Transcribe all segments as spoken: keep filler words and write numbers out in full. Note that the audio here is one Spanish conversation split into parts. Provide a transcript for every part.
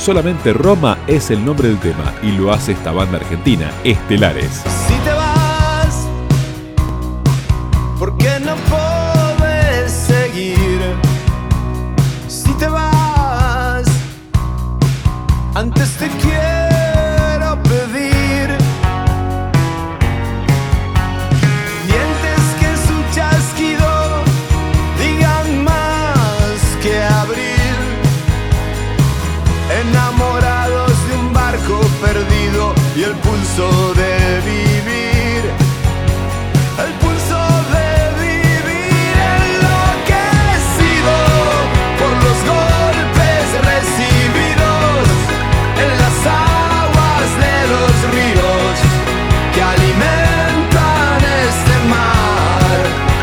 Solamente Roma es el nombre del tema y lo hace esta banda argentina, Estelares. Si te vas, ¿por qué no podés seguir? Si te vas, antes te quiero pedir dientes que en su chasquido digan más que abril, enamorados de un barco perdido y el pulso de vivir, el pulso de vivir, enloquecido por los golpes recibidos en las aguas de los ríos que alimentan este mar,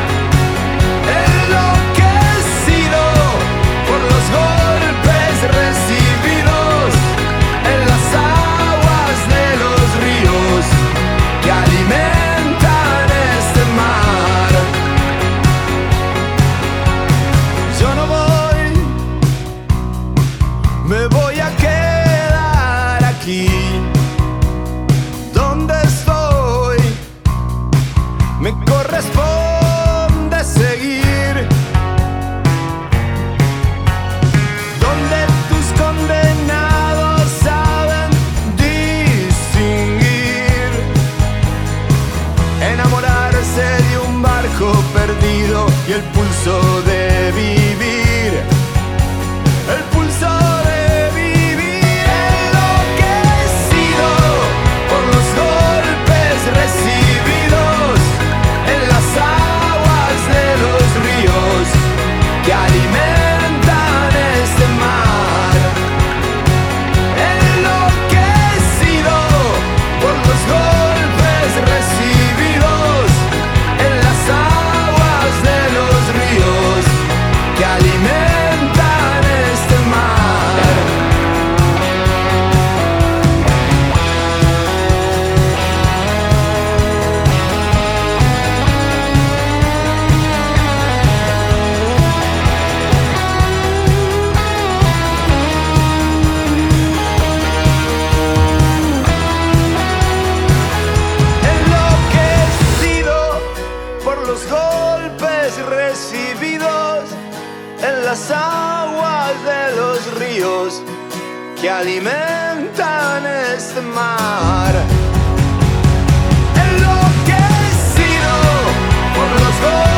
enloquecido por los golpes recibidos en las aguas de los ríos que alimentan este mar. Yo no voy, me voy a quedar aquí donde estoy, me corresponde seguir donde tus condenados saben distinguir, enamorarse de un barco perdido y el pulso de vivir, el pulso de vivir, enloquecido por los golpes recibidos en las aguas de los ríos que alimentan este mar, enloquecido por los golpes recibidos en las aguas de los ríos que alimentan este mar. Enloquecido por los golpes recibidos en las aguas de los ríos que alimentan este mar, enloquecido por los golpes